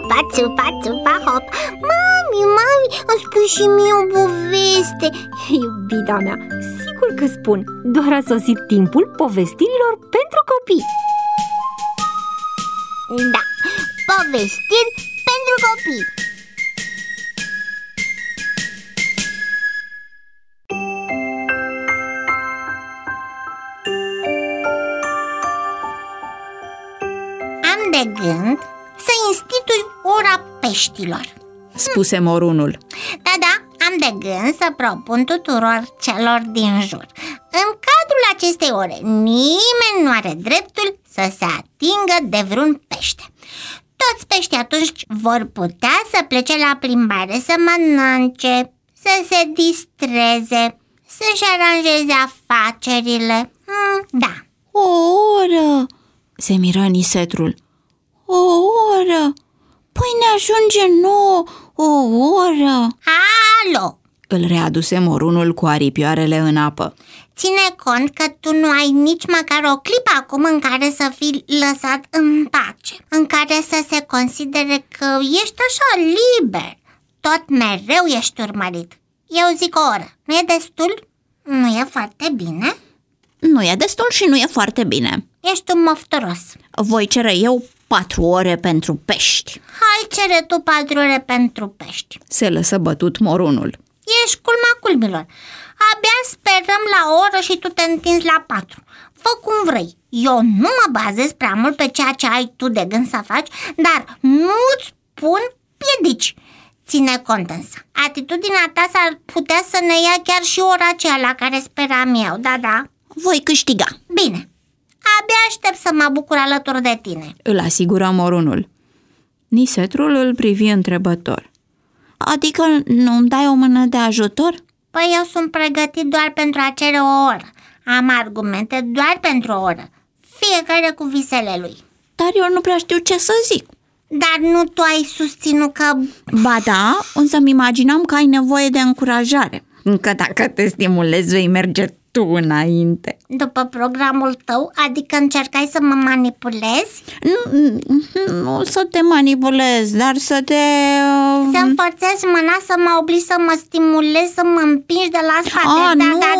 țupa, țupa, țupa, hop. Mami, îmi spui și mie o poveste. Iubita mea, sigur că spun. Doar a sosit timpul povestirilor pentru copii. Da, povestiri pentru copii. Am de gând să institui ora peștilor, spuse morunul. Da, am de gând să propun tuturor celor din jur: în cadrul acestei ore, nimeni nu are dreptul să se atingă de vreun pește. Toți peștii atunci vor putea să plece la plimbare, să mănânce, să se distreze, să-și aranjeze afacerile. Da. O oră, se miră Nisetrul. O oră? Păi ne ajunge nouă o oră. Alo! Îl readuse morunul cu aripioarele în apă. Ține cont că tu nu ai nici măcar o clipă acum în care să fii lăsat în pace, în care să se considere că ești așa liber. Tot mereu ești urmărit. Eu zic o oră. Nu e destul? Nu e foarte bine? Nu e destul și nu e foarte bine. Ești un mofturos. Voi cere eu 4 ore pentru pești. Hai, cere tu 4 ore pentru pești. Se lăsă bătut morunul. Ești culmea culmilor. Abia sperăm la o oră și tu te întinzi la 4. Fă cum vrei. Eu nu mă bazez prea mult pe ceea ce ai tu de gând să faci, dar nu-ți pun piedici. Ține cont însă, atitudinea ta s-ar putea să ne ia chiar și ora aceea la care speram eu. Da. Voi câștiga. Bine, abia aștept să mă bucur alături de tine, îl asigură morunul. Nisetrul îl privi întrebător. Adică nu-mi dai o mână de ajutor? Păi eu sunt pregătit doar pentru a cere o oră. Am argumente doar pentru o oră, fiecare cu visele lui. Dar eu nu prea știu ce să zic. Dar nu tu ai susținut că... Ba da, însă îmi imaginam că ai nevoie de încurajare. Că dacă te stimulezi, vei merge tu înainte. După programul tău? Adică încercai să mă manipulezi? Nu să te manipulezi, dar să te... Să-mi forțezi mâna, să mă obligi să mă stimulezi, să mă împingi de la spate.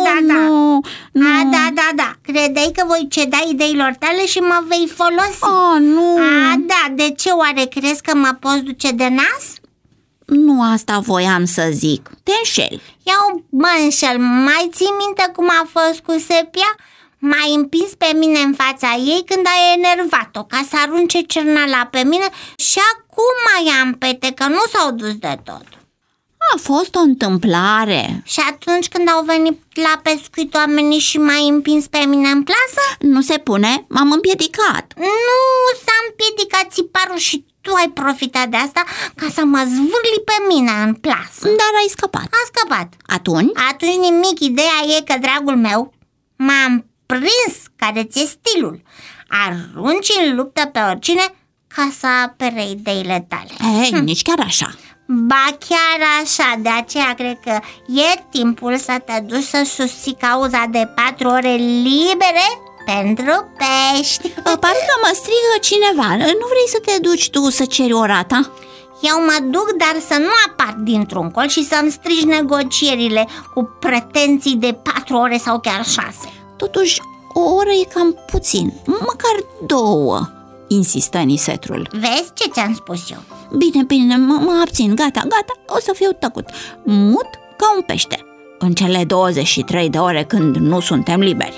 Da. Credeai că voi ceda ideilor tale și mă vei folosi? Nu. Da, de ce oare crezi că mă poți duce de nas? Nu asta voiam să zic. Te înșeli. Eu mă înșel. Mai ții minte cum a fost cu Sepia? M-ai împins pe mine în fața ei când ai enervat-o ca să arunce cerneala pe mine și acum mai am pete că nu s-au dus de tot. A fost o întâmplare. Și atunci când au venit la pescuit oamenii și m-ai împins pe mine în plasă? Nu se pune, m-am împiedicat. Nu s-a împiedicat țiparul și tu ai profitat de asta ca să mă zvârli pe mine în plasă. Dar ai scăpat. Am scăpat. Atunci? Atunci nimic, ideea e că, dragul meu, m-am prins care ți-e stilul. Arunci în luptă pe oricine ca să apere ideile tale. Nici chiar așa. Ba chiar așa, de aceea cred că e timpul să te duci să susții cauza de 4 ore libere pentru pești. Parcă mă strigă cineva. Nu vrei să te duci tu să ceri ora ta? Eu mă duc, dar să nu apar dintr-un col și să-mi strigi negocierile cu pretenții de 4 ore sau chiar 6. Totuși, o oră e cam puțin, măcar 2, insistă Nisetrul. Vezi ce ți-am spus eu? Bine, mă abțin, gata, o să fiu tăcut. Mut ca un pește în cele 23 de ore când nu suntem liberi.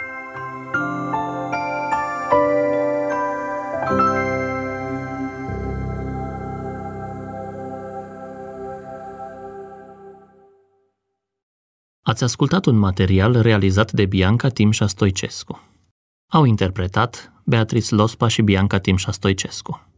Ați ascultat un material realizat de Bianca Timșa Stoicescu. Au interpretat Beatrice Lospa și Bianca Timșa Stoicescu.